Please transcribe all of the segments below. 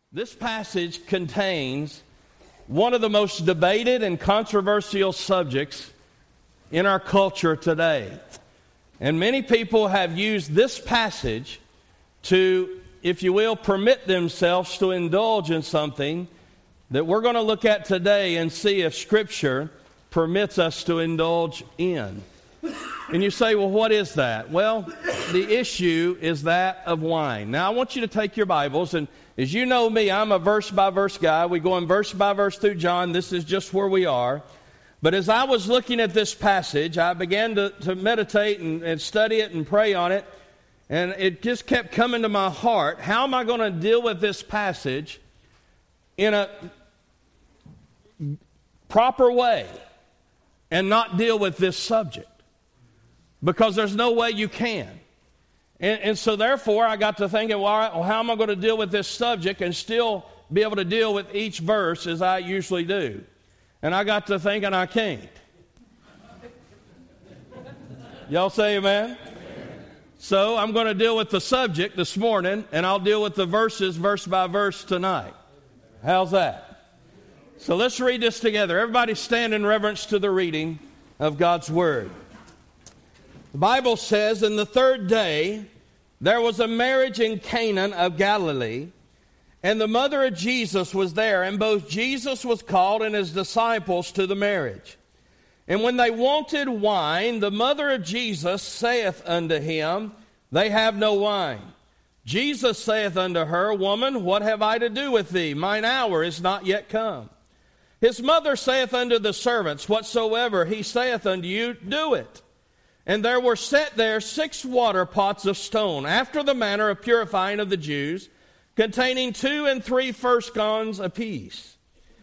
This passage contains one of the most debated and controversial subjects in our culture today. And many people have used this passage to, if you will, permit themselves to indulge in something that we're going to look at today and see if Scripture permits us to indulge in. And you say, well, what is that? Well, the issue is that of wine. Now, I want you to take your Bibles, and as you know me, I'm a verse-by-verse guy. We go in verse by verse through John. This is just where we are. But as I was looking at this passage, I began to meditate and study it and pray on it, and it just kept coming to my heart. How am I going to deal with this passage in a proper way and not deal with this subject? Because there's no way you can. And so therefore, I got to thinking, well, all right, well, how am I going to deal with this subject and still be able to deal with each verse as I usually do? And I got to thinking I can't. Y'all say amen? So I'm going to deal with the subject this morning, and I'll deal with the verses verse by verse tonight. How's that? So let's read this together. Everybody stand in reverence to the reading of God's Word. The Bible says, "In the third day there was a marriage in Cana of Galilee, and the mother of Jesus was there, and both Jesus was called and his disciples to the marriage. And when they wanted wine, the mother of Jesus saith unto him, They have no wine. Jesus saith unto her, Woman, what have I to do with thee? Mine hour is not yet come. His mother saith unto the servants, Whatsoever he saith unto you, do it. And there were set there 6 water pots of stone, after the manner of purifying of the Jews, containing 2 and 3 first gallons apiece.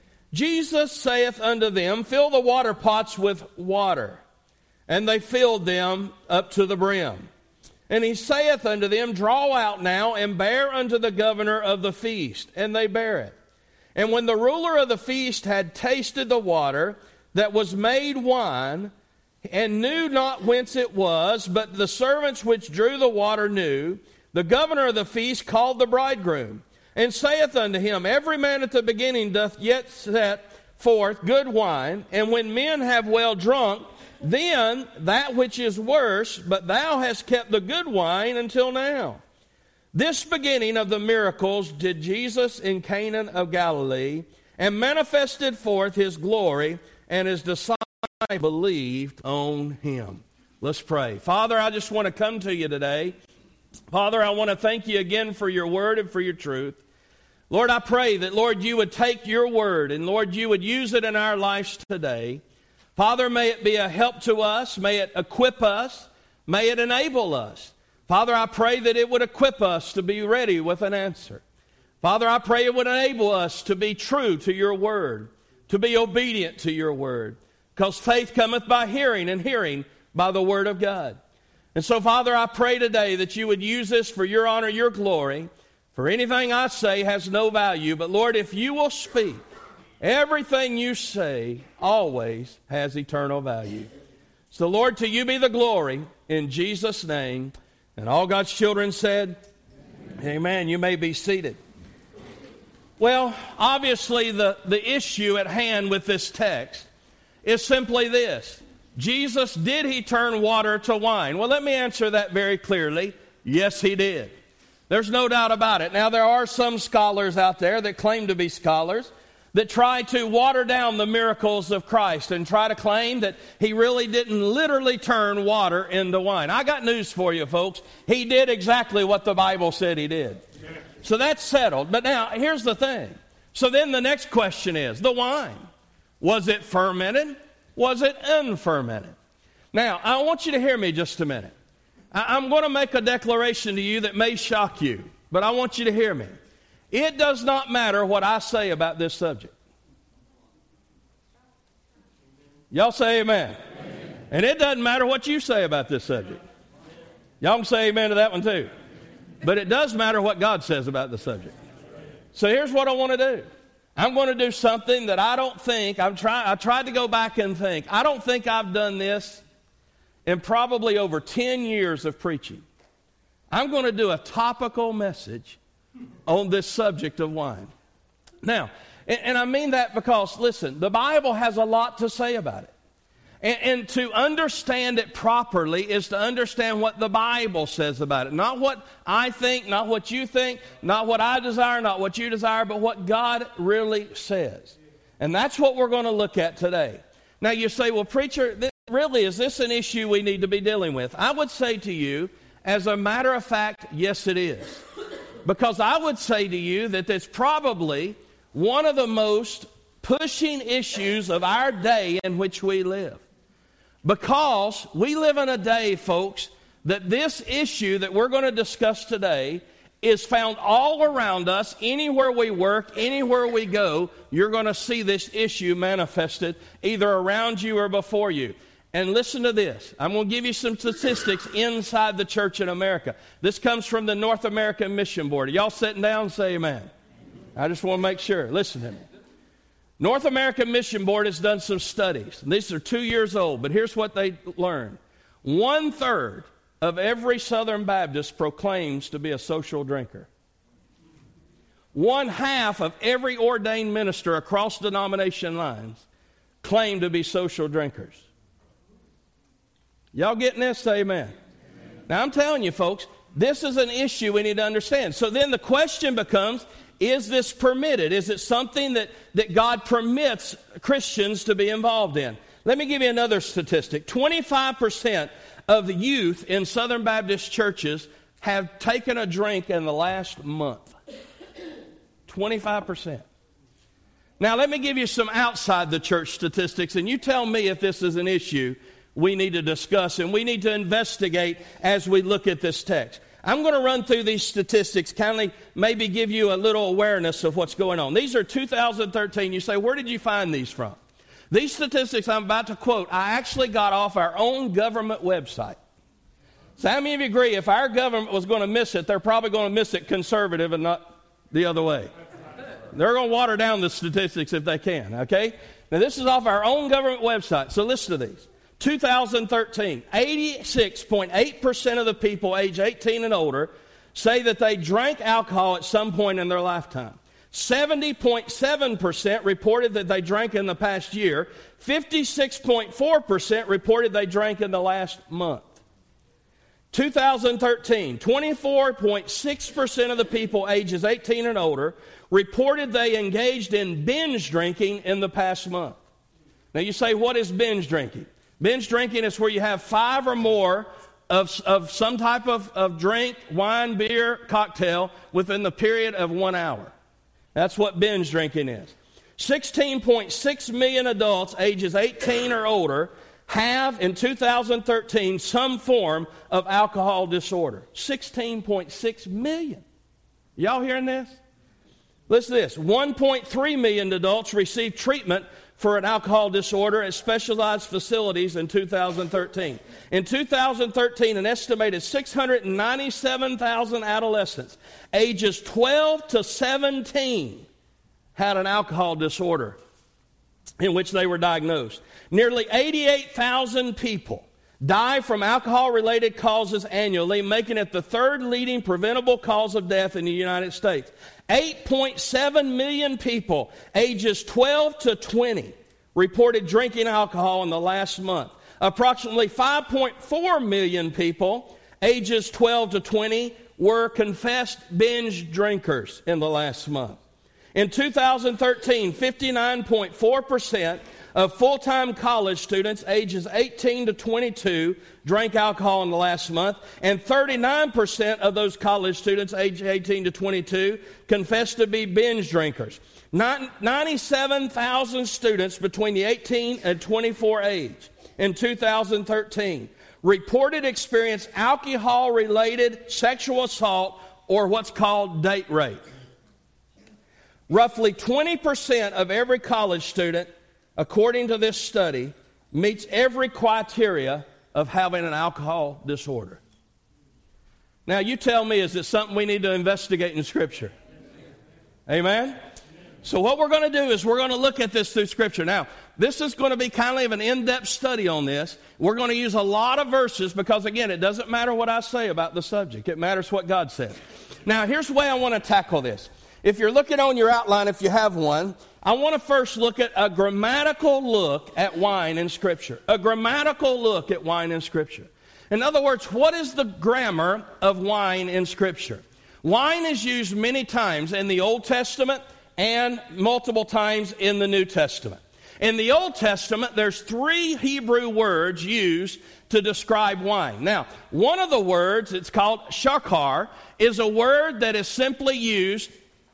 Jesus saith unto them, Fill the water pots with water. And they filled them up to the brim. And he saith unto them, Draw out now, and bear unto the governor of the feast. And they bare it. And when the ruler of the feast had tasted the water that was made wine, and knew not whence it was, but the servants which drew the water knew, the governor of the feast called the bridegroom, and saith unto him, Every man at the beginning doth yet set forth good wine, and when men have well drunk, then that which is worse, but thou hast kept the good wine until now. This beginning of the miracles did Jesus in Cana of Galilee, and manifested forth his glory, and his disciples believed on him." Let's pray. Father, I just want to come to you today. Father, I want to thank you again for your word and for your truth. Lord, I pray that, Lord, you would take your word and, Lord, you would use it in our lives today. Father, may it be a help to us. May it equip us. May it enable us. Father, I pray that it would equip us to be ready with an answer. Father, I pray it would enable us to be true to your word, to be obedient to your word. Because faith cometh by hearing, and hearing by the word of God. And so, Father, I pray today that you would use this for your honor, your glory. For anything I say has no value. But, Lord, if you will speak, everything you say always has eternal value. So, Lord, to you be the glory in Jesus' name. And all God's children said, Amen. You may be seated. Well, obviously, the issue at hand with this text is simply this. Jesus, did he turn water to wine? Well, let me answer that very clearly. Yes, he did. There's no doubt about it. Now, there are some scholars out there that claim to be scholars that try to water down the miracles of Christ and try to claim that he really didn't literally turn water into wine. I got news for you, folks. He did exactly what the Bible said he did. So that's settled. But now, here's the thing. So then the next question is, the wine. Was it fermented? Was it unfermented? Now, I want you to hear me just a minute. I'm going to make a declaration to you that may shock you, but I want you to hear me. It does not matter what I say about this subject. Y'all say amen. Amen. And it doesn't matter what you say about this subject. Y'all can say amen to that one too. But it does matter what God says about the subject. So here's what I want to do. I'm going to do something that I don't think, I tried to go back and think. I don't think I've done this in probably over 10 years of preaching. I'm going to do a topical message on this subject of wine. Now, and I mean that because, listen, the Bible has a lot to say about it. And to understand it properly is to understand what the Bible says about it. Not what I think, not what you think, not what I desire, not what you desire, but what God really says. And that's what we're going to look at today. Now you say, well, preacher, really, is this an issue we need to be dealing with? I would say to you, as a matter of fact, yes, it is. Because I would say to you that it's probably one of the most pushing issues of our day in which we live. Because we live in a day, folks, that this issue that we're going to discuss today is found all around us. Anywhere we work, anywhere we go, you're going to see this issue manifested either around you or before you. And listen to this. I'm going to give you some statistics inside the church in America. This comes from the North American Mission Board. Are y'all sitting down? Say amen. I just want to make sure. Listen to me. North American Mission Board has done some studies. These are 2 years old, but here's what they learned. 1/3 of every Southern Baptist proclaims to be a social drinker. 1/2 of every ordained minister across denomination lines claim to be social drinkers. Y'all getting this? Say amen. Now I'm telling you, folks, this is an issue we need to understand. So then the question becomes, is this permitted? Is it something that God permits Christians to be involved in? Let me give you another statistic. 25% of the youth in Southern Baptist churches have taken a drink in the last month. 25%. Now, let me give you some outside the church statistics, and you tell me if this is an issue we need to discuss and we need to investigate as we look at this text. I'm going to run through these statistics, kind of maybe give you a little awareness of what's going on. These are 2013. You say, where did you find these from? These statistics I'm about to quote, I actually got off our own government website. So how many of you agree if our government was going to miss it, they're probably going to miss it conservative and not the other way? They're going to water down the statistics if they can, okay? Now this is off our own government website, so listen to these. 2013, 86.8% of the people age 18 and older say that they drank alcohol at some point in their lifetime. 70.7% reported that they drank in the past year. 56.4% reported they drank in the last month. 2013, 24.6% of the people ages 18 and older reported they engaged in binge drinking in the past month. Now you say, what is binge drinking? Binge drinking is where you have 5 or more of some type of drink, wine, beer, cocktail within the period of 1 hour. That's what binge drinking is. 16.6 million adults ages 18 or older have in 2013 some form of alcohol disorder. 16.6 million. Y'all hearing this? Listen to this. 1.3 million adults received treatment for an alcohol disorder at specialized facilities in 2013. In 2013, an estimated 697,000 adolescents ages 12 to 17 had an alcohol disorder in which they were diagnosed. Nearly 88,000 people die from alcohol-related causes annually, making it the 3rd leading preventable cause of death in the United States. 8.7 million people ages 12 to 20 reported drinking alcohol in the last month. Approximately 5.4 million people ages 12 to 20 were confessed binge drinkers in the last month. In 2013, 59.4% of full-time college students ages 18 to 22 drank alcohol in the last month, and 39% of those college students aged 18 to 22 confessed to be binge drinkers. 97,000 students between the 18 and 24 age in 2013 reported experience alcohol-related sexual assault or what's called date rape. Roughly 20% of every college student, according to this study, meets every criteria of having an alcohol disorder. Now, you tell me, is it something we need to investigate in Scripture? Amen? So what we're going to do is we're going to look at this through Scripture. Now, this is going to be kind of an in-depth study on this. We're going to use a lot of verses because, again, it doesn't matter what I say about the subject. It matters what God says. Now, here's the way I want to tackle this. If you're looking on your outline, if you have one, I want to first look at a grammatical look at wine in Scripture. A grammatical look at wine in Scripture. In other words, what is the grammar of wine in Scripture? Wine is used many times in the Old Testament and multiple times in the New Testament. In the Old Testament, there's 3 Hebrew words used to describe wine. Now, one of the words, it's called shakar, is a word that is simply used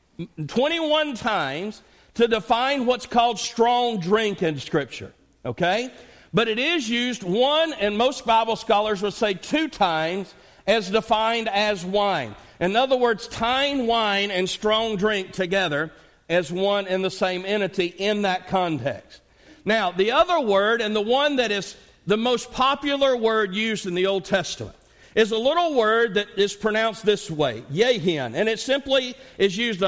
21 times to define what's called strong drink in Scripture. Okay? But it is used 1, and most Bible scholars would say 2 times, as defined as wine. In other words, tying wine and strong drink together as one and the same entity in that context. Now, the other word, and the one that is the most popular word used in the Old Testament, is a little word that is pronounced this way, yehin, and it simply is used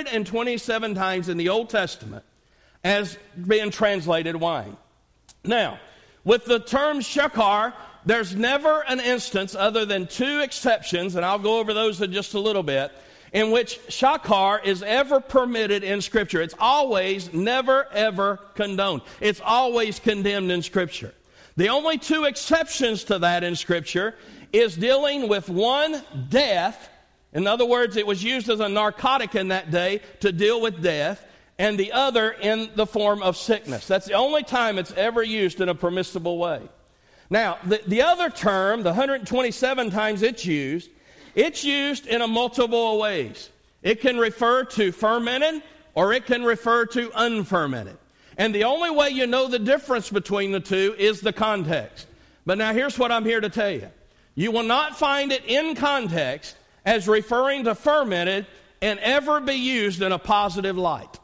127 times in the Old Testament as being translated wine. Now, with the term shakar, there's never an instance other than 2 exceptions, and I'll go over those in just a little bit, in which shakar is ever permitted in Scripture. It's always, never, ever condoned. It's always condemned in Scripture. The only 2 exceptions to that in Scripture is dealing with one, death. In other words, it was used as a narcotic in that day to deal with death, and the other in the form of sickness. That's the only time it's ever used in a permissible way. Now, the other term, the 127 times it's used in a multiple ways. It can refer to fermented, or it can refer to unfermented. And the only way you know the difference between the 2 is the context. But now here's what I'm here to tell you. You will not find it in context as referring to fermented and ever be used in a positive light.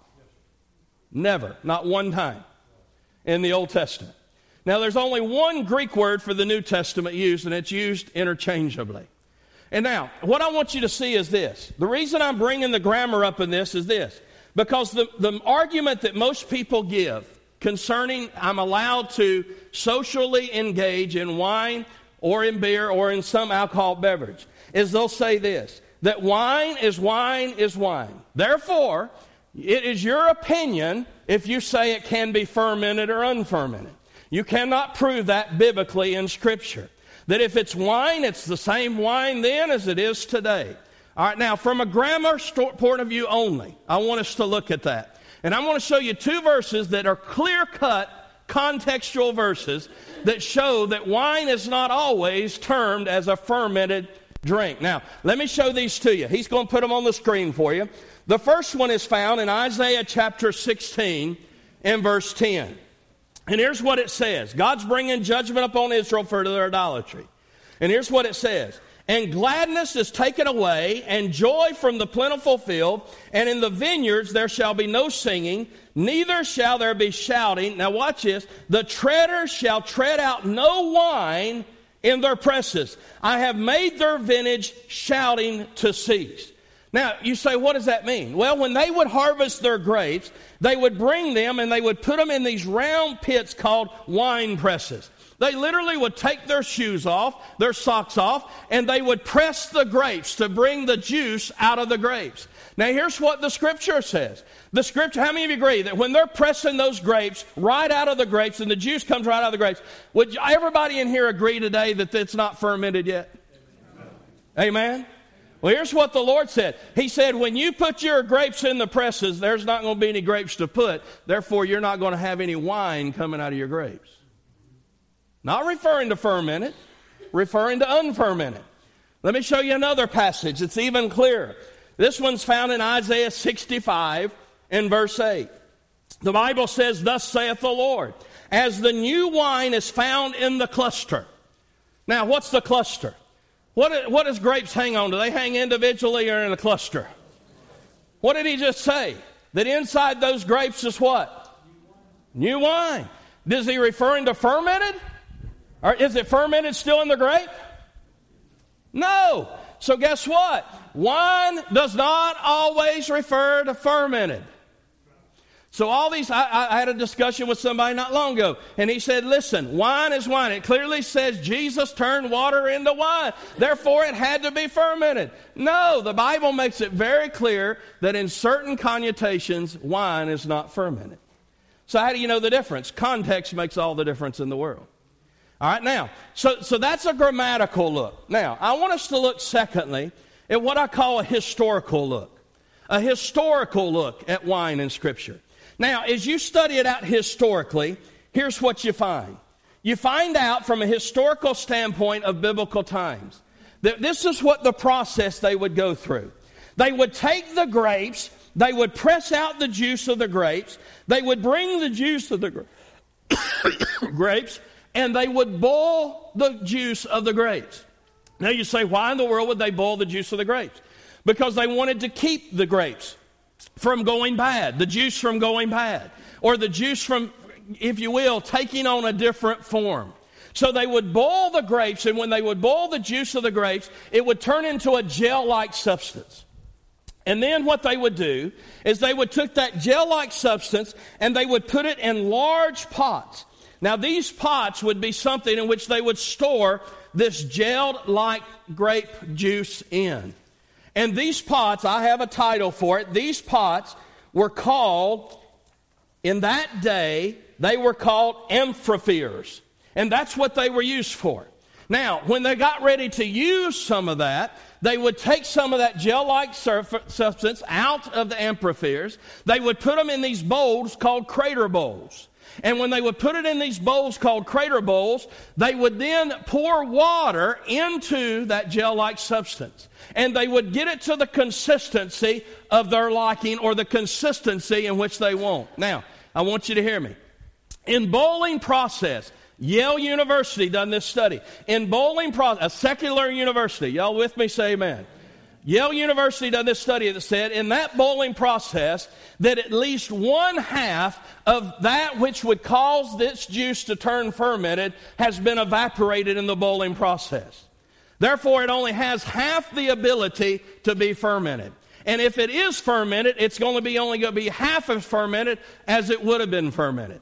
Never. Not one time in the Old Testament. Now, there's only one Greek word for the New Testament used, and it's used interchangeably. And now, what I want you to see is this. The reason I'm bringing the grammar up in this is this. Because the argument that most people give concerning I'm allowed to socially engage in wine or in beer or in some alcohol beverage is they'll say this, that wine is wine is wine. Therefore, it is your opinion if you say it can be fermented or unfermented. You cannot prove that biblically in Scripture. That if it's wine, it's the same wine then as it is today. All right, now, from a grammar point of view only, I want us to look at that. And I'm going to show you 2 verses that are clear-cut, contextual verses that show that wine is not always termed as a fermented drink. Now, let me show these to you. He's going to put them on the screen for you. The first one is found in Isaiah chapter 16 and verse 10. And here's what it says. God's bringing judgment upon Israel for their idolatry. And here's what it says. And gladness is taken away, and joy from the plentiful field, and in the vineyards there shall be no singing, neither shall there be shouting. Now watch this. The treaders shall tread out no wine in their presses. I have made their vintage shouting to cease. Now, you say, what does that mean? Well, when they would harvest their grapes, they would bring them and they would put them in these round pits called wine presses. They literally would take their shoes off, their socks off, and they would press the grapes to bring the juice out of the grapes. Now, here's what the Scripture says. The Scripture, how many of you agree that when they're pressing those grapes right out of the grapes and the juice comes right out of the grapes, would everybody in here agree today that it's not fermented yet? Amen? Well, here's what the Lord said. He said, when you put your grapes in the presses, there's not going to be any grapes to put. Therefore, you're not going to have any wine coming out of your grapes. Not referring to fermented, referring to unfermented. Let me show you another passage. It's even clearer. This one's found in Isaiah 65 and verse 8. The Bible says, thus saith the Lord, as the new wine is found in the cluster. Now, what's the cluster? What does grapes hang on? Do they hang individually or in a cluster? What did he just say? That inside those grapes is what? New wine. Is he referring to fermented? Or is it fermented still in the grape? No. So guess what? Wine does not always refer to fermented. So all these, I had a discussion with somebody not long ago, and he said, listen, wine is wine. It clearly says Jesus turned water into wine. Therefore, it had to be fermented. No, the Bible makes it very clear that in certain connotations, wine is not fermented. So how do you know the difference? Context makes all the difference in the world. All right, now, so that's a grammatical look. Now, I want us to look, secondly, at what I call a historical look. A historical look at wine in Scripture. Now, as you study it out historically, here's what you find. You find out from a historical standpoint of biblical times that this is what the process they would go through. They would take the grapes, they would press out the juice of the grapes, they would bring the juice of the grapes, and they would boil the juice of the grapes. Now you say, why in the world would they boil the juice of the grapes? Because they wanted to keep the grapes from going bad, the juice from going bad, or the juice from, if you will, taking on a different form. So they would boil the grapes, and when they would boil the juice of the grapes, it would turn into a gel-like substance. And then what they would do is they would take that gel-like substance and they would put it in large pots. Now these pots would be something in which they would store this gel-like grape juice in. And these pots, I have a title for it, these pots were called, in that day, they were called amphipheres. And that's what they were used for. Now, when they got ready to use some of that, they would take some of that gel-like substance out of the amphipheres. They would put them in these bowls called crater bowls. And when they would put it in these bowls called crater bowls, they would then pour water into that gel-like substance. And they would get it to the consistency of their liking, or the consistency in which they want. Now, I want you to hear me. In boiling process, Yale University done this study. In boiling process, a secular university, y'all with me, say amen. Yale University done this study that said in that boiling process that at least 1/2 of that which would cause this juice to turn fermented has been evaporated in the boiling process. Therefore, it only has half the ability to be fermented. And if it is fermented, it's only going to be half as fermented as it would have been fermented.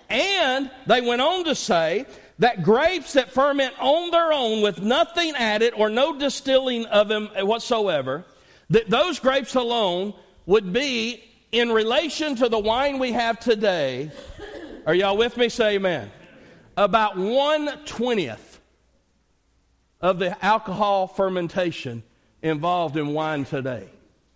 And they went on to say that grapes that ferment on their own with nothing added or no distilling of them whatsoever, that those grapes alone would be, in relation to the wine we have today, are y'all with me? Say amen. About 1/20 of the alcohol fermentation involved in wine today.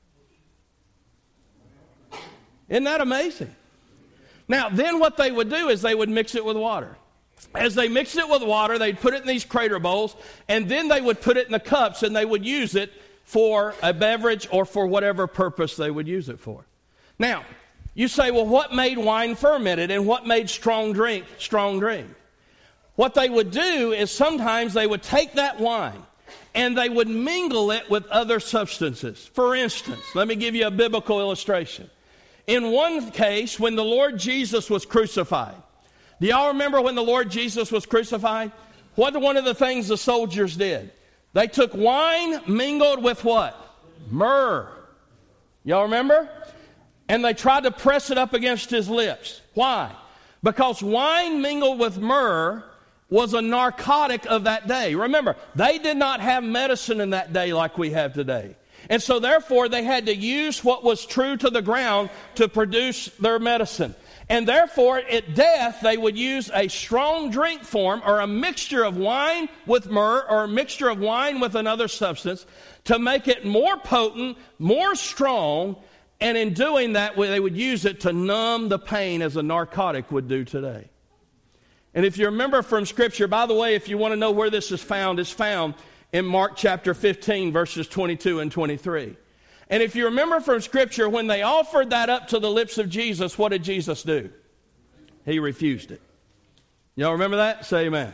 Isn't that amazing? Now, then what they would do is they would mix it with water. As they mixed it with water, they'd put it in these crater bowls, and then they would put it in the cups, and they would use it for a beverage or for whatever purpose they would use it for. Now, you say, well, what made wine fermented and what made strong drink strong drink? What they would do is sometimes they would take that wine and they would mingle it with other substances. For instance, let me give you a biblical illustration. In one case, when the Lord Jesus was crucified, do y'all remember when the Lord Jesus was crucified? What one of the things the soldiers did? They took wine mingled with what? Myrrh. Y'all remember? And they tried to press it up against his lips. Why? Because wine mingled with myrrh was a narcotic of that day. Remember, they did not have medicine in that day like we have today. And so therefore they had to use what was true to the ground to produce their medicine. And therefore at death they would use a strong drink form, or a mixture of wine with myrrh, or a mixture of wine with another substance, to make it more potent, more strong. And in doing that, they would use it to numb the pain as a narcotic would do today. And if you remember from Scripture, by the way, if you want to know where this is found, it's found in Mark chapter 15, verses 22 and 23. And if you remember from Scripture, when they offered that up to the lips of Jesus, what did Jesus do? He refused it. Y'all remember that? Say amen.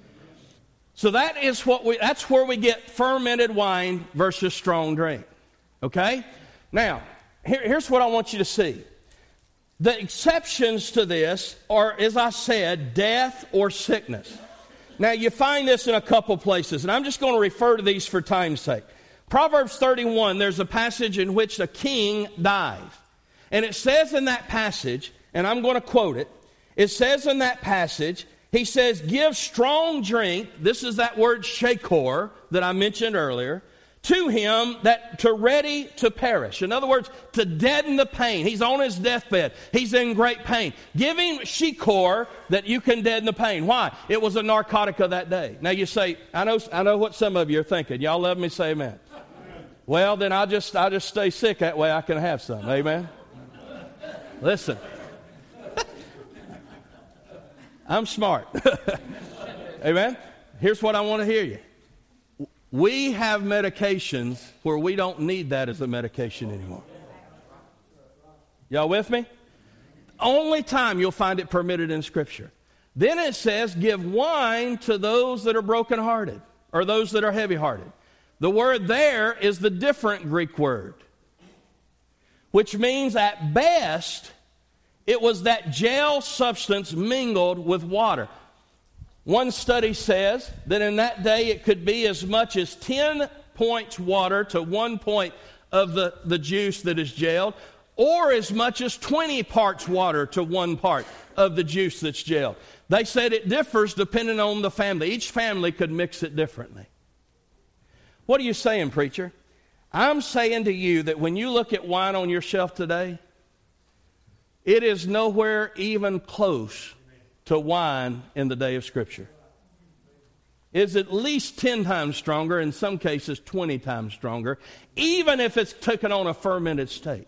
So that's where we get fermented wine versus strong drink. Okay? Now, here's what I want you to see. The exceptions to this are, as I said, death or sickness. Now, you find this in a couple places, and I'm just going to refer to these for time's sake. Proverbs 31, there's a passage in which a king dies. And it says in that passage, and I'm going to quote it, it says in that passage, he says, give strong drink, this is that word shakor that I mentioned earlier, to him that to ready to perish. In other words, to deaden the pain. He's on his deathbed. He's in great pain. Give him shikor that you can deaden the pain. Why? It was a narcotic of that day. Now you say, I know what some of you are thinking. Y'all love me, say amen. Well, then I'll just stay sick, that way I can have some. Amen. Listen. I'm smart. Amen. Here's what I want to hear you. We have medications where we don't need that as a medication anymore. Y'all with me? Only time you'll find it permitted in Scripture. Then it says, give wine to those that are brokenhearted, or those that are heavy-hearted. The word there is the different Greek word, which means at best, it was that gel substance mingled with water. One study says that in that day it could be as much as 10 points water to 1 point of the juice that is gelled, or as much as 20 parts water to 1 part of the juice that's gelled. They said it differs depending on the family. Each family could mix it differently. What are you saying, preacher? I'm saying to you that when you look at wine on your shelf today, it is nowhere even close to wine in the day of Scripture. It's at least 10 times stronger, in some cases 20 times stronger, even if it's taken on a fermented state.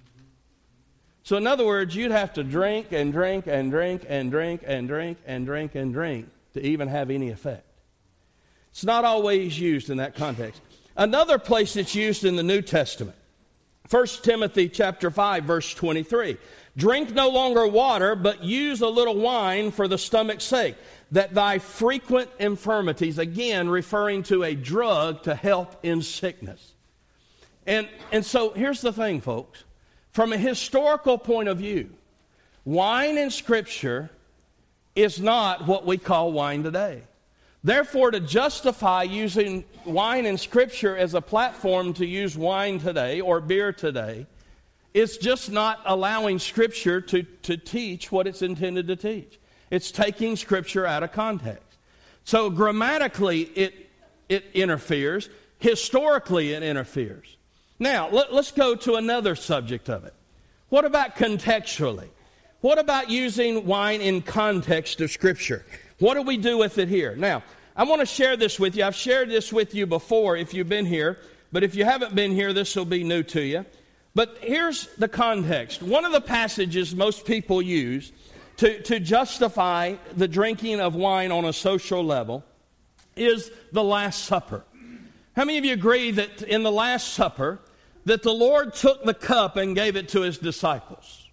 So in other words, you'd have to drink and drink and drink and drink and drink and drink and drink to even have any effect. It's not always used in that context. Another place it's used in the New Testament, 1 Timothy chapter 5, verse 23. Drink no longer water, but use a little wine for the stomach's sake, that thy frequent infirmities, again referring to a drug to help in sickness. And so here's the thing, folks. From a historical point of view, wine in Scripture is not what we call wine today. Therefore, to justify using wine in Scripture as a platform to use wine today or beer today, it's just not allowing Scripture to teach what it's intended to teach. It's taking Scripture out of context. So grammatically, it interferes. Historically, it interferes. Now, let's go to another subject of it. What about contextually? What about using wine in context of Scripture? What do we do with it here? Now, I want to share this with you. I've shared this with you before if you've been here, but if you haven't been here, this will be new to you. But here's the context. One of the passages most people use to justify the drinking of wine on a social level is the Last Supper. How many of you agree that in the Last Supper that the Lord took the cup and gave it to His disciples?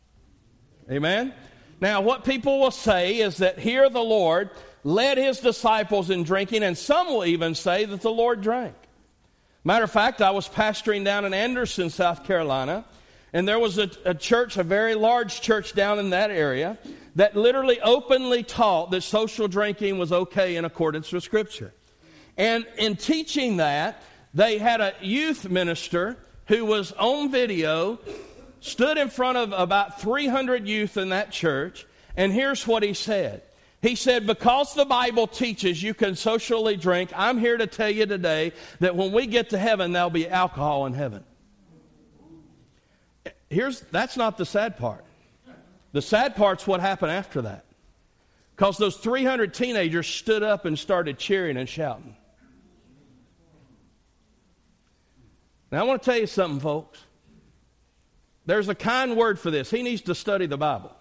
Amen? Now, what people will say is that here the Lord led His disciples in drinking, and some will even say that the Lord drank. Matter of fact, I was pastoring down in Anderson, South Carolina, and there was a church, a very large church down in that area, that literally openly taught that social drinking was okay in accordance with Scripture. And in teaching that, they had a youth minister who was on video, stood in front of about 300 youth in that church, and here's what he said. He said, because the Bible teaches you can socially drink, I'm here to tell you today that when we get to heaven, there'll be alcohol in heaven. That's not the sad part. The sad part's what happened after that. Because those 300 teenagers stood up and started cheering and shouting. Now, I want to tell you something, folks. There's a kind word for this. He needs to study the Bible.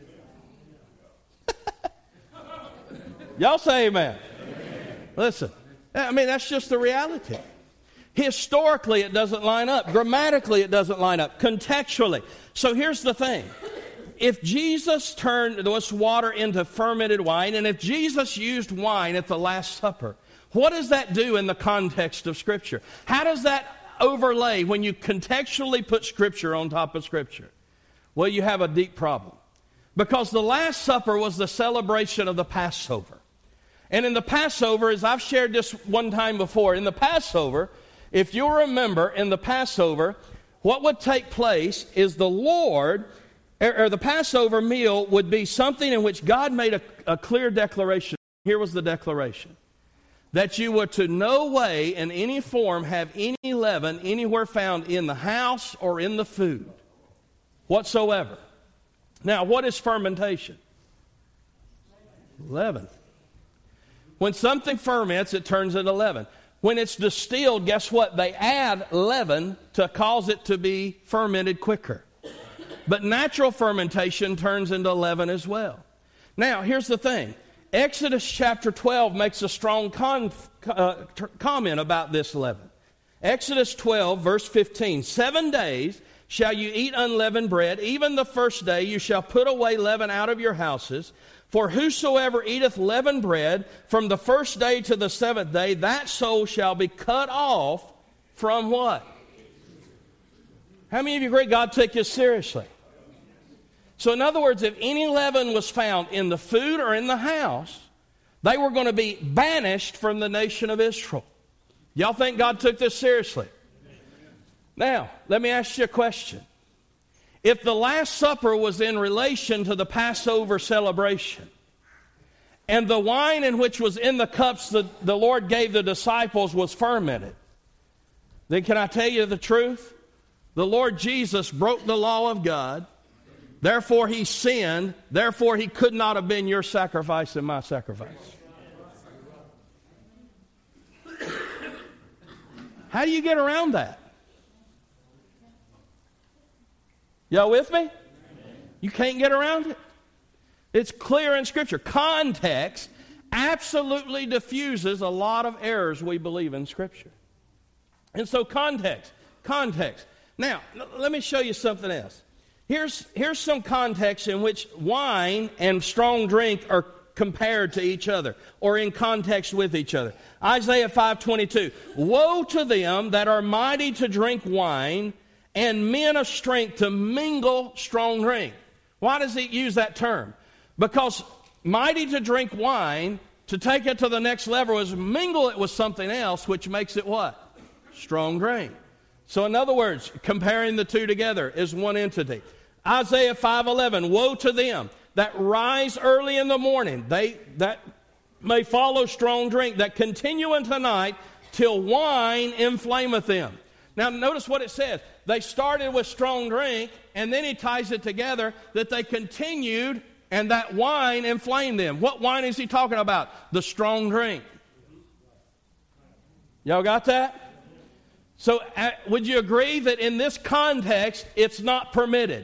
Y'all say amen. Listen, I mean, that's just the reality. Historically, it doesn't line up. Grammatically, it doesn't line up. Contextually. So here's the thing. If Jesus turned this water into fermented wine, and if Jesus used wine at the Last Supper, what does that do in the context of Scripture? How does that overlay when you contextually put Scripture on top of Scripture? Well, you have a deep problem. Because the Last Supper was the celebration of the Passover. And in the Passover, as I've shared this one time before, in the Passover, if you'll remember, in the Passover, what would take place is the Lord, or the Passover meal would be something in which God made a clear declaration. Here was the declaration. That you were to no way in any form have any leaven anywhere found in the house or in the food whatsoever. Now, what is fermentation? Leaven. When something ferments, it turns into leaven. When it's distilled, guess what? They add leaven to cause it to be fermented quicker. But natural fermentation turns into leaven as well. Now, here's the thing. Exodus chapter 12 makes a strong comment about this leaven. Exodus 12, verse 15. 7 days shall you eat unleavened bread. Even the first day you shall put away leaven out of your houses. For whosoever eateth leavened bread from the first day to the seventh day, that soul shall be cut off from what? How many of you agree God took you seriously? So in other words, if any leaven was found in the food or in the house, they were going to be banished from the nation of Israel. Y'all think God took this seriously? Now, let me ask you a question. If the Last Supper was in relation to the Passover celebration, and the wine in which was in the cups that the Lord gave the disciples was fermented, then can I tell you the truth? The Lord Jesus broke the law of God. Therefore, he sinned. Therefore, he could not have been your sacrifice and my sacrifice. How do you get around that? Y'all with me? You can't get around it. It's clear in Scripture. Context absolutely diffuses a lot of errors we believe in Scripture. And so context. Now, let me show you something else. Here's some context in which wine and strong drink are compared to each other or in context with each other. Isaiah 5:22. Woe to them that are mighty to drink wine and men of strength to mingle strong drink. Why does he use that term? Because mighty to drink wine, to take it to the next level, is mingle it with something else, which makes it what? Strong drink. So in other words, comparing the two together is one entity. Isaiah 5:11, woe to them that rise early in the morning, that may follow strong drink, that continue unto night till wine inflameth them. Now notice what it says. They started with strong drink, and then he ties it together that they continued, and that wine inflamed them. What wine is he talking about? The strong drink. Y'all got that? So would you agree that in this context, it's not permitted?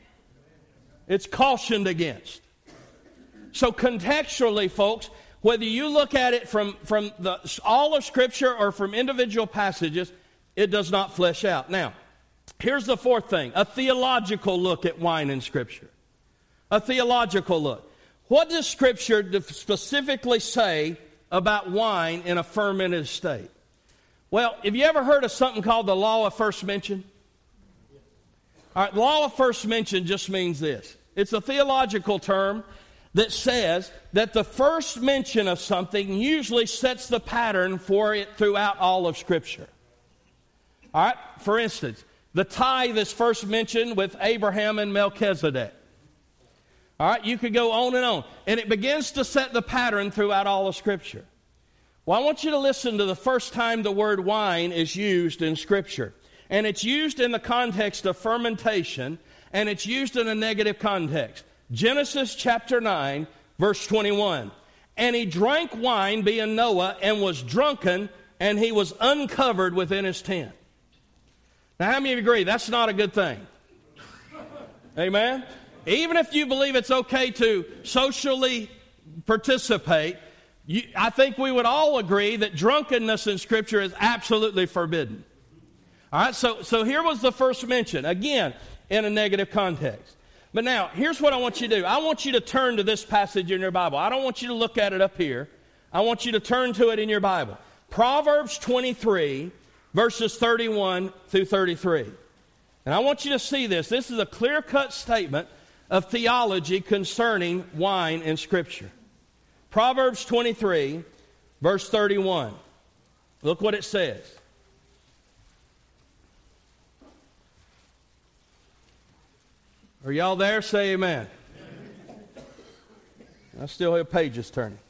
It's cautioned against. So contextually, folks, whether you look at it from all of Scripture or from individual passages, it does not flesh out. Now, here's the fourth thing, a theological look at wine in Scripture. A theological look. What does Scripture specifically say about wine in a fermented state? Well, have you ever heard of something called the law of first mention? All right, law of first mention just means this. It's a theological term that says that the first mention of something usually sets the pattern for it throughout all of Scripture. All right, for instance, the tithe is first mentioned with Abraham and Melchizedek. All right, you could go on, and it begins to set the pattern throughout all of Scripture. Well, I want you to listen to the first time the word wine is used in Scripture. And it's used in the context of fermentation, and it's used in a negative context. Genesis chapter 9, verse 21. And he drank wine, being Noah, and was drunken, and he was uncovered within his tent. Now, how many of you agree that's not a good thing? Amen? Even if you believe it's okay to socially participate, I think we would all agree that drunkenness in Scripture is absolutely forbidden. All right, so here was the first mention, again, in a negative context. But now, here's what I want you to do. I want you to turn to this passage in your Bible. I don't want you to look at it up here. I want you to turn to it in your Bible. Proverbs 23, verses 31 through 33. And I want you to see this. This is a clear-cut statement of theology concerning wine in Scripture. Proverbs 23, verse 31. Look what it says. Are y'all there? Say amen. I still have pages turning.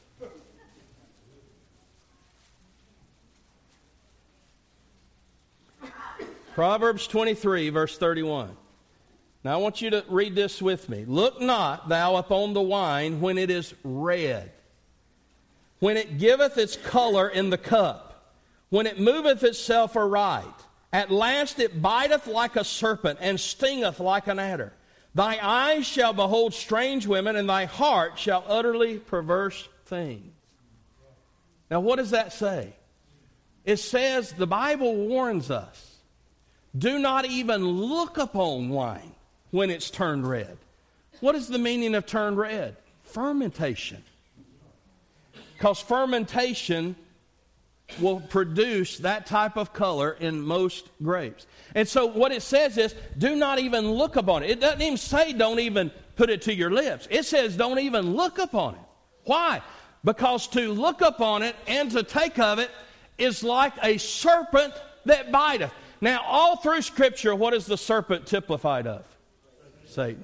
Proverbs 23, verse 31. Now I want you to read this with me. Look not thou upon the wine when it is red, when it giveth its color in the cup, when it moveth itself aright. At last it biteth like a serpent, and stingeth like an adder. Thy eyes shall behold strange women, and thy heart shall utterly perverse things. Now what does that say? It says, the Bible warns us, do not even look upon wine when it's turned red. What is the meaning of turned red? Fermentation. Because fermentation will produce that type of color in most grapes. And so what it says is, do not even look upon it. It doesn't even say don't even put it to your lips. It says don't even look upon it. Why? Because to look upon it and to take of it is like a serpent that biteth. Now, all through Scripture, what is the serpent typified of? Satan.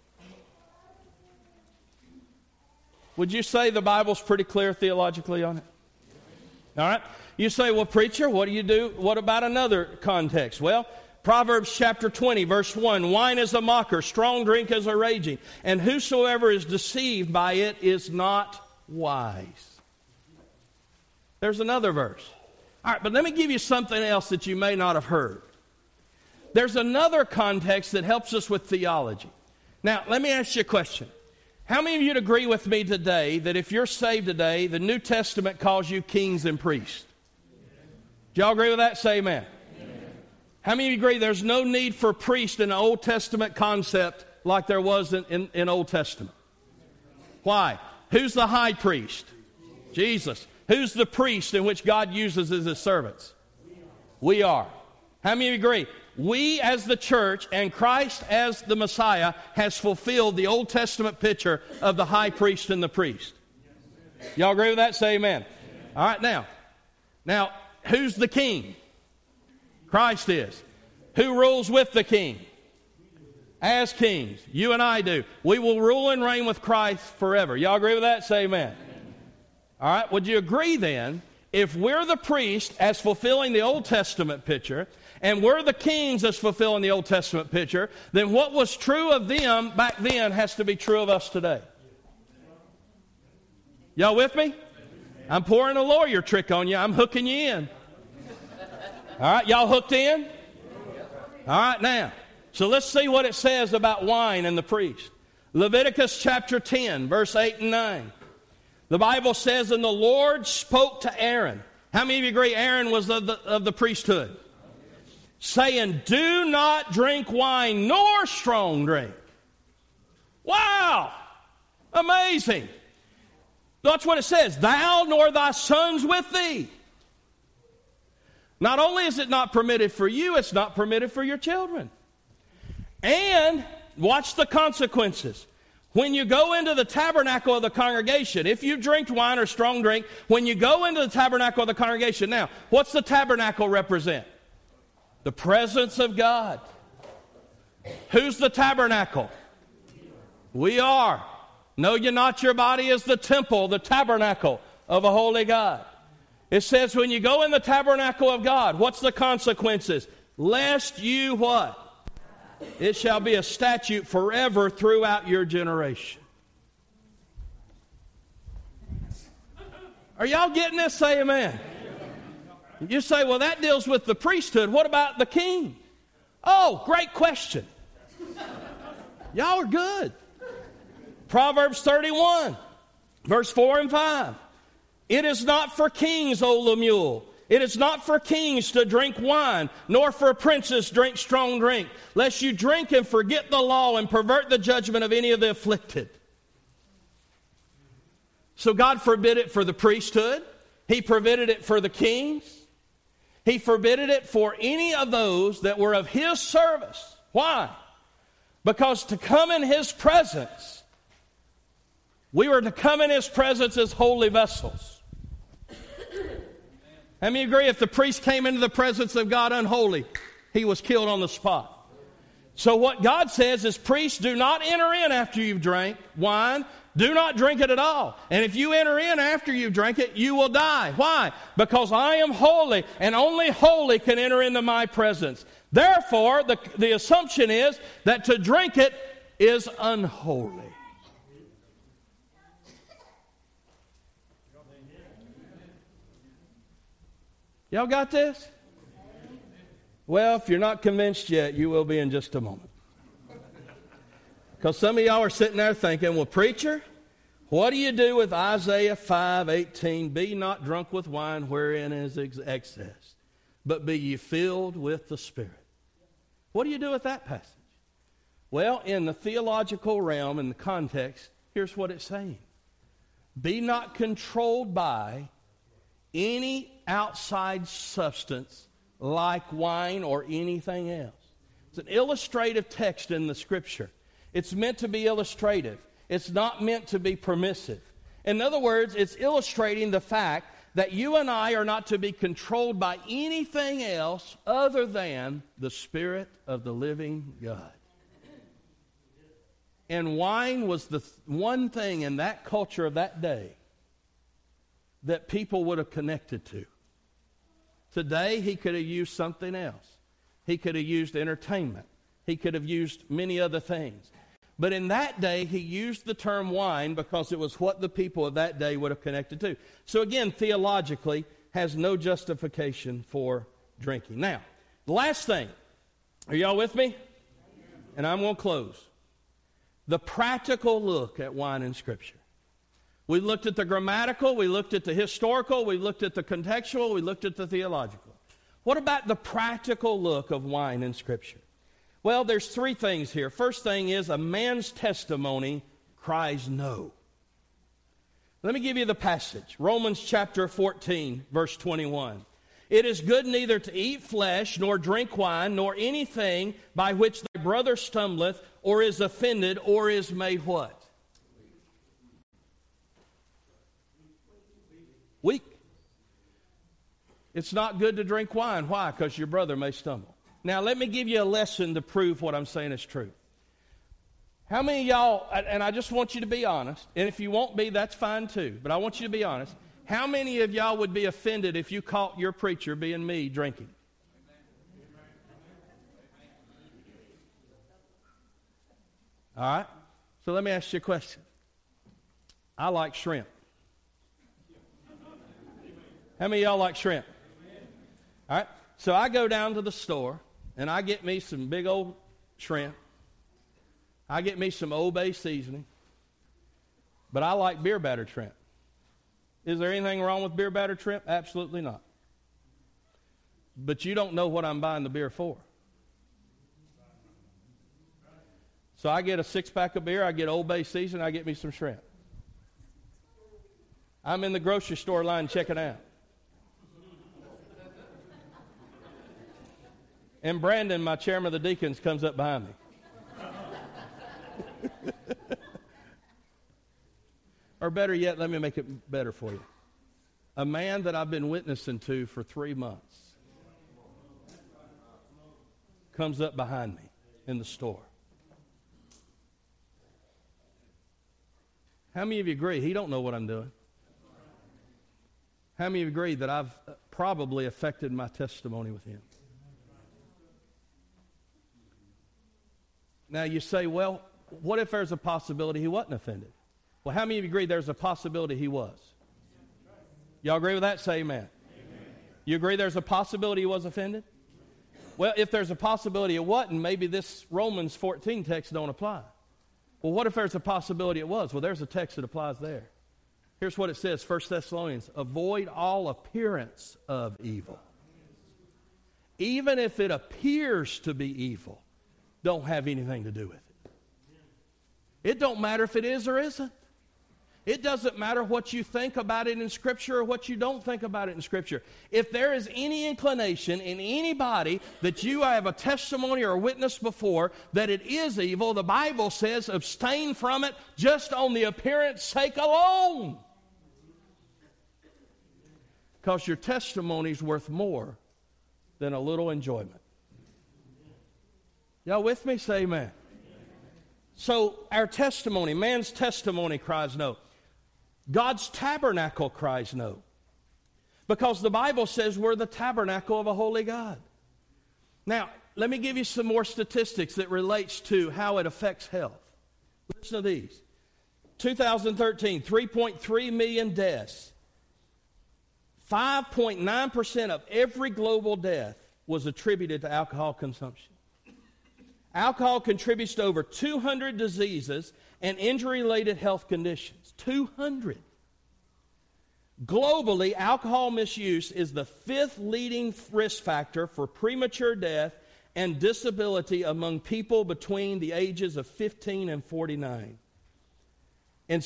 Would you say the Bible's pretty clear theologically on it? All right. You say, well, preacher, what do you do? What about another context? Well, Proverbs chapter 20, verse 1, wine is a mocker, strong drink is a raging, and whosoever is deceived by it is not wise. There's another verse. All right, but let me give you something else that you may not have heard. There's another context that helps us with theology. Now, let me ask you a question. How many of you would agree with me today that if you're saved today, the New Testament calls you kings and priests? Do y'all agree with that? Say amen. Amen. How many of you agree there's no need for priest in the Old Testament concept like there was in Old Testament? Why? Who's the high priest? Jesus. Who's the priest in which God uses as His servants? We are. How many of you agree? We as the church and Christ as the Messiah has fulfilled the Old Testament picture of the high priest and the priest. Y'all agree with that? Say amen. All right, now, who's the king? Christ is. Who rules with the king? As kings. You and I do. We will rule and reign with Christ forever. Y'all agree with that? Say amen. All right, would you agree then, if we're the priest as fulfilling the Old Testament picture, and we're the kings as fulfilling the Old Testament picture, then what was true of them back then has to be true of us today. Y'all with me? I'm pouring a lawyer trick on you. I'm hooking you in. All right, y'all hooked in? All right, now, so let's see what it says about wine and the priest. Leviticus chapter 10, verse 8 and 9. The Bible says, and the Lord spoke to Aaron. How many of you agree Aaron was of the priesthood? Saying, do not drink wine nor strong drink. Wow! Amazing. That's what it says. Thou nor thy sons with thee. Not only is it not permitted for you, it's not permitted for your children. And watch the consequences. When you go into the tabernacle of the congregation, if you drink wine or strong drink, when you go into the tabernacle of the congregation, now, what's the tabernacle represent? The presence of God. Who's the tabernacle? We are. Know ye not your body is the temple, the tabernacle of a holy God. It says when you go in the tabernacle of God, what's the consequences? Lest you what? It shall be a statute forever throughout your generation. Are y'all getting this? Say amen. You say, well, that deals with the priesthood. What about the king? Oh, great question. Y'all are good. Proverbs 31, verse 4 and 5. It is not for kings, O Lemuel. It is not for kings to drink wine, nor for princes drink strong drink, lest you drink and forget the law and pervert the judgment of any of the afflicted. So God forbid it for the priesthood. He forbid it for the kings. He forbid it for any of those that were of His service. Why? Because to come in His presence, we were to come in His presence as holy vessels. How many agree if the priest came into the presence of God unholy, he was killed on the spot? So what God says is, priests, do not enter in after you've drank wine. Do not drink it at all. And if you enter in after you've drank it, you will die. Why? Because I am holy, and only holy can enter into my presence. Therefore, the assumption is that to drink it is unholy. Y'all got this? Well, if you're not convinced yet, you will be in just a moment. Because some of y'all are sitting there thinking, well, preacher, what do you do with Isaiah 5:18? Be not drunk with wine wherein is excess, but be ye filled with the Spirit. What do you do with that passage? Well, in the theological realm, in the context, here's what it's saying. Be not controlled by any outside substance like wine or anything else. It's an illustrative text in the Scripture. It's meant to be illustrative. It's not meant to be permissive. In other words, it's illustrating the fact that you and I are not to be controlled by anything else other than the Spirit of the living God. And wine was the one thing in that culture of that day that people would have connected to. Today, he could have used something else. He could have used entertainment. He could have used many other things. But in that day, he used the term wine because it was what the people of that day would have connected to. So again, theologically, has no justification for drinking. Now, the last thing. Are y'all with me? And I'm going to close. The practical look at wine in Scripture. We looked at the grammatical, we looked at the historical, we looked at the contextual, we looked at the theological. What about the practical look of wine in Scripture? Well, there's three things here. First thing is, a man's testimony cries no. Let me give you the passage. Romans chapter 14, verse 21. It is good neither to eat flesh, nor drink wine, nor anything by which thy brother stumbleth, or is offended, or is made what? Weak. It's not good to drink wine. Why? Because your brother may stumble. Now, let me give you a lesson to prove what I'm saying is true. How many of y'all, and I just want you to be honest, and if you won't be, that's fine too, but I want you to be honest. How many of y'all would be offended if you caught your preacher, being me, drinking? All right? So let me ask you a question. I like shrimp. How many of y'all like shrimp? All right? So I go down to the store, and I get me some big old shrimp. I get me some Old Bay seasoning. But I like beer battered shrimp. Is there anything wrong with beer battered shrimp? Absolutely not. But you don't know what I'm buying the beer for. So I get a 6-pack of beer, I get Old Bay seasoning, I get me some shrimp. I'm in the grocery store line checking out. And Brandon, my chairman of the deacons, comes up behind me. Or better yet, let me make it better for you. A man that I've been witnessing to for 3 months comes up behind me in the store. How many of you agree he don't know what I'm doing? How many of you agree that I've probably affected my testimony with him? Now you say, well, what if there's a possibility he wasn't offended? Well, how many of you agree there's a possibility he was? Y'all agree with that? Say amen. You agree there's a possibility he was offended? Well, if there's a possibility it wasn't, maybe this Romans 14 text don't apply. Well, what if there's a possibility it was? Well, there's a text that applies there. Here's what it says, 1 Thessalonians, avoid all appearance of evil. Even if it appears to be evil, don't have anything to do with it. It don't matter if it is or isn't. It doesn't matter what you think about it in Scripture or what you don't think about it in Scripture. If there is any inclination in anybody that you have a testimony or a witness before that it is evil, the Bible says abstain from it just on the appearance sake alone. Because your testimony is worth more than a little enjoyment. Y'all with me? Say amen. So our testimony, man's testimony cries no. God's tabernacle cries no. Because the Bible says we're the tabernacle of a holy God. Now, let me give you some more statistics that relates to how it affects health. Listen to these. 2013, 3.3 million deaths. 5.9% of every global death was attributed to alcohol consumption. Alcohol contributes to over 200 diseases and injury-related health conditions. 200. Globally, alcohol misuse is the 5th leading risk factor for premature death and disability among people between the ages of 15 and 49. And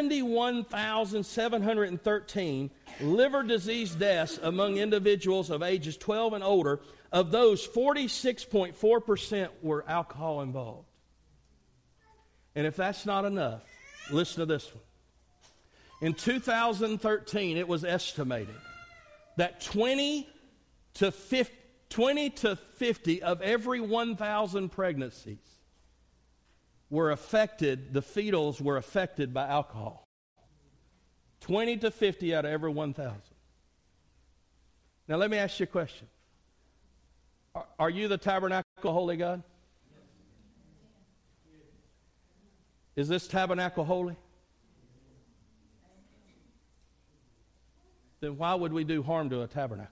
71,713 liver disease deaths among individuals of ages 12 and older. Of those, 46.4% were alcohol involved. And if that's not enough, listen to this one. In 2013, it was estimated that 20 to 50 of every 1,000 pregnancies were affected, the fetals were affected by alcohol. 20 to 50 out of every 1,000. Now let me ask you a question. Are you the tabernacle of holy God? Is this tabernacle holy? Then why would we do harm to a tabernacle?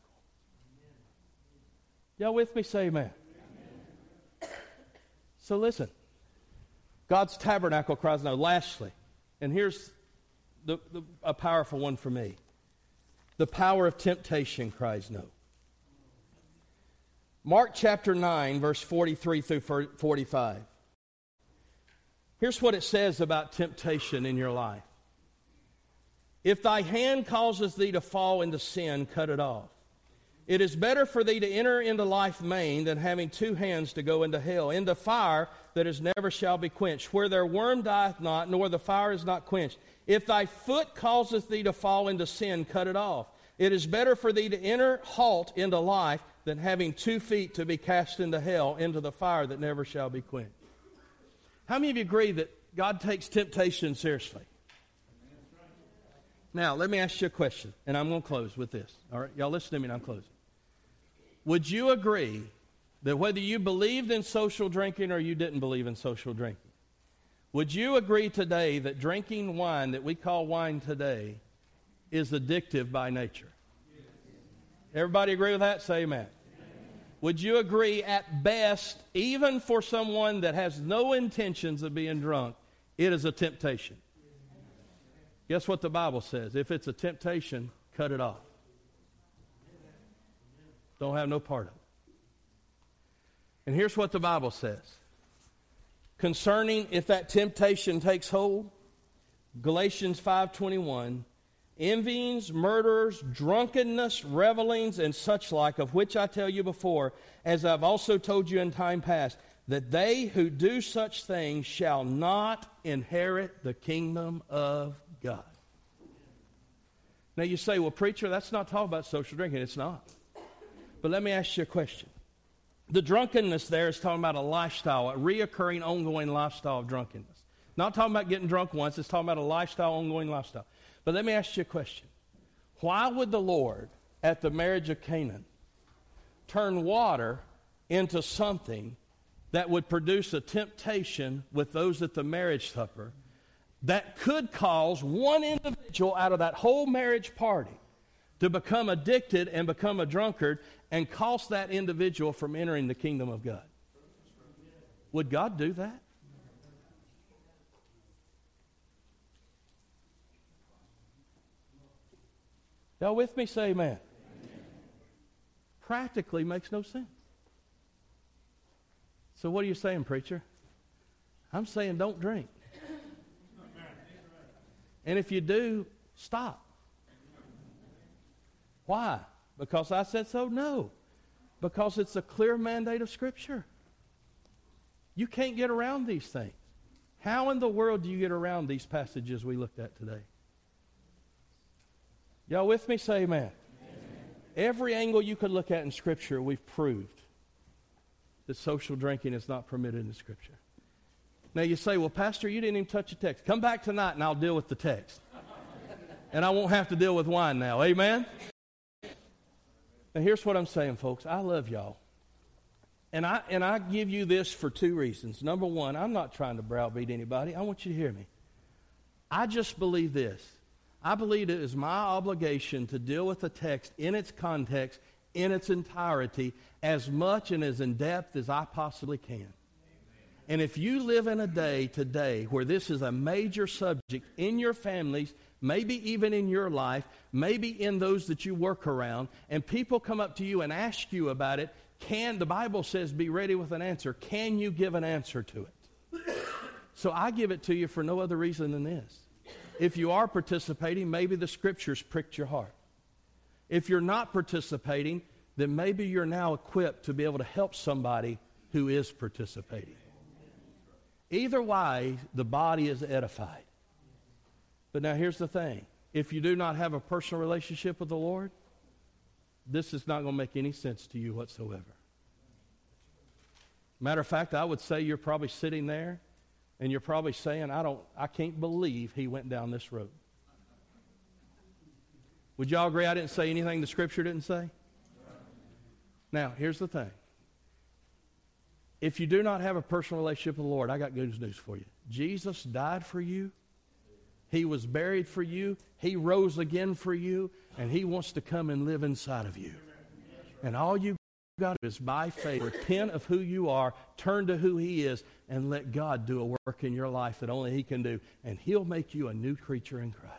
Y'all with me? Say amen. So listen. God's tabernacle cries no. Lastly, and here's a powerful one for me. The power of temptation cries no. Mark chapter 9, verse 43 through 45. Here's what it says about temptation in your life. If thy hand causes thee to fall into sin, cut it off. It is better for thee to enter into life maimed than having 2 hands to go into hell, into fire that is never shall be quenched, where their worm dieth not, nor the fire is not quenched. If thy foot causeth thee to fall into sin, cut it off. It is better for thee to enter halt into life than having 2 feet to be cast into hell, into the fire that never shall be quenched. How many of you agree that God takes temptation seriously? Now, let me ask you a question, and I'm going to close with this. All right, y'all listen to me and I'm closing. Would you agree that whether you believed in social drinking or you didn't believe in social drinking, would you agree today that drinking wine that we call wine today is addictive by nature? Everybody agree with that? Say amen. Would you agree at best, even for someone that has no intentions of being drunk, it is a temptation? Guess what the Bible says? If it's a temptation, cut it off. Don't have no part of it. And here's what the Bible says. Concerning if that temptation takes hold, Galatians 5:21, envyings, murders, drunkenness, revelings, and such like, of which I tell you before, as I've also told you in time past, that they who do such things shall not inherit the kingdom of God. Now you say, well, preacher, that's not talking about social drinking. It's not. But let me ask you a question. The drunkenness there is talking about a lifestyle, a reoccurring, ongoing lifestyle of drunkenness. Not talking about getting drunk once. It's talking about a lifestyle, ongoing lifestyle. But let me ask you a question. Why would the Lord, at the marriage of Canaan, turn water into something that would produce a temptation with those at the marriage supper that could cause one individual out of that whole marriage party to become addicted and become a drunkard and cost that individual from entering the kingdom of God? Would God do that? Y'all with me? Say amen. Amen. Practically makes no sense. So what are you saying, preacher? I'm saying don't drink. And if you do, stop. Why? Because I said so? No. Because it's a clear mandate of Scripture. You can't get around these things. How in the world do you get around these passages we looked at today? Y'all with me? Say amen. Amen. Every angle you could look at in Scripture, we've proved. that social drinking is not permitted in the Scripture. Now you say, well, Pastor, you didn't even touch the text. Come back tonight and I'll deal with the text. And I won't have to deal with wine now. Amen? Now here's what I'm saying, folks. I love y'all. And I give you this for two reasons. Number one, I'm not trying to browbeat anybody. I want you to hear me. I just believe this. I believe it is my obligation to deal with the text in its context, in its entirety, as much and as in-depth as I possibly can. And if you live in a day today where this is a major subject in your families, maybe even in your life, maybe in those that you work around, and people come up to you and ask you about it, the Bible says be ready with an answer. Can you give an answer to it? So I give it to you for no other reason than this. If you are participating, maybe the Scriptures pricked your heart. If you're not participating, then maybe you're now equipped to be able to help somebody who is participating. Either way, the body is edified. But now here's the thing. If you do not have a personal relationship with the Lord, this is not going to make any sense to you whatsoever. Matter of fact, I would say you're probably sitting there and you're probably saying, I can't believe he went down this road. Would y'all agree I didn't say anything the Scripture didn't say? Now, here's the thing. If you do not have a personal relationship with the Lord, I got good news for you. Jesus died for you. He was buried for you. He rose again for you. And he wants to come and live inside of you. And all you got to do is by faith, repent of who you are, turn to who he is, and let God do a work in your life that only he can do. And he'll make you a new creature in Christ.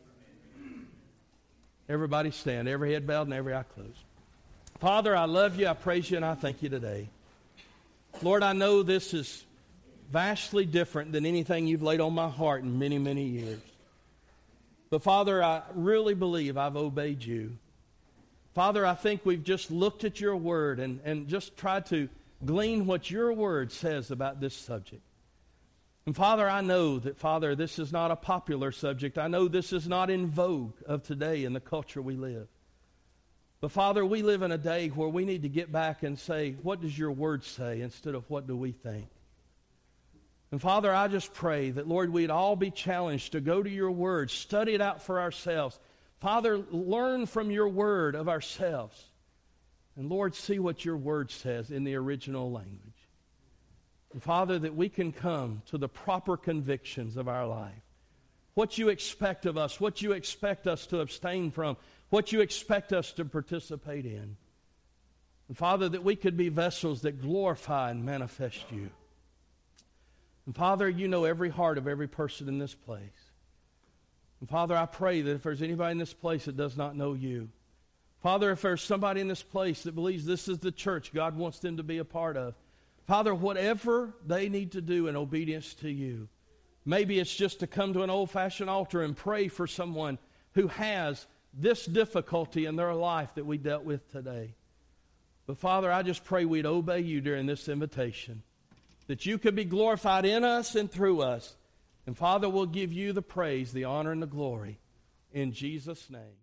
Everybody stand, every head bowed and every eye closed. Father, I love you, I praise you, and I thank you today. Lord, I know this is vastly different than anything you've laid on my heart in many, many years. But Father, I really believe I've obeyed you. Father, I think we've just looked at your word and just tried to glean what your word says about this subject. And Father, I know that, Father, this is not a popular subject. I know this is not in vogue of today in the culture we live. But Father, we live in a day where we need to get back and say, what does your word say instead of what do we think? And Father, I just pray that, Lord, we'd all be challenged to go to your word, study it out for ourselves. Father, learn from your word of ourselves. And Lord, see what your word says in the original language. And Father, that we can come to the proper convictions of our life. What you expect of us, what you expect us to abstain from, what you expect us to participate in. And Father, that we could be vessels that glorify and manifest you. And Father, you know every heart of every person in this place. And Father, I pray that if there's anybody in this place that does not know you, Father, if there's somebody in this place that believes this is the church God wants them to be a part of, Father, whatever they need to do in obedience to you, maybe it's just to come to an old-fashioned altar and pray for someone who has this difficulty in their life that we dealt with today. But Father, I just pray we'd obey you during this invitation, that you could be glorified in us and through us. And Father, we'll give you the praise, the honor, and the glory in Jesus' name.